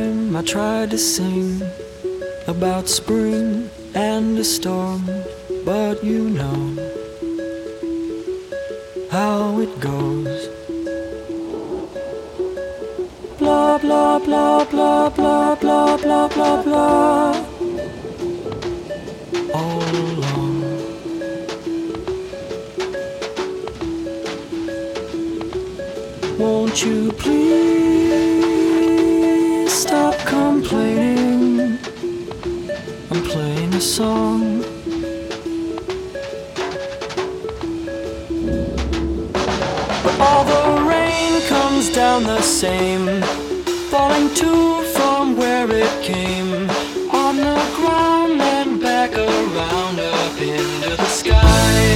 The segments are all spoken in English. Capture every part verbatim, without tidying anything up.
time I tried to sing about spring and a storm, but you know how it goes. Blah blah blah blah blah blah blah blah blah. All along. Won't you please stop complaining? I'm playing a song. But all the rain comes down the same, falling to from where it came, on the ground and back around up into the sky.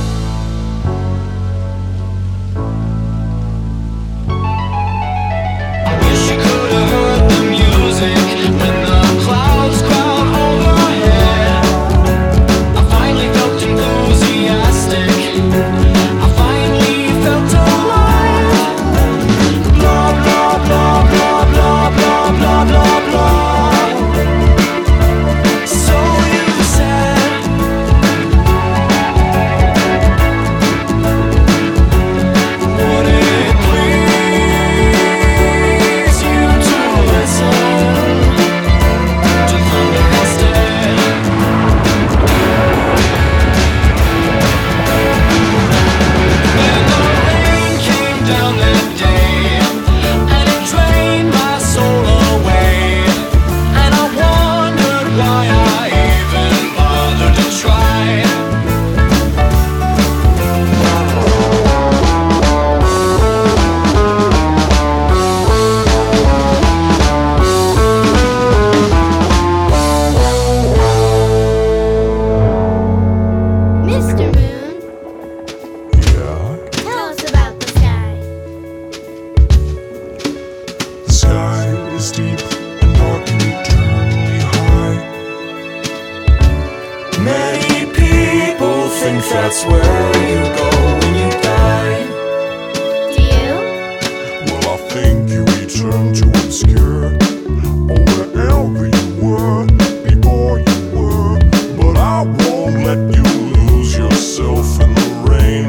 That's where you go when you die. Do you? Well, I think you return to obscure, or wherever you were before you were. But I won't let you lose yourself in the rain.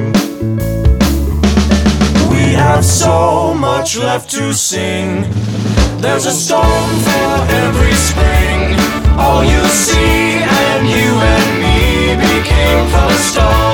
We have so much left to sing. There's a storm for every spring. All you see and you and me became the stars.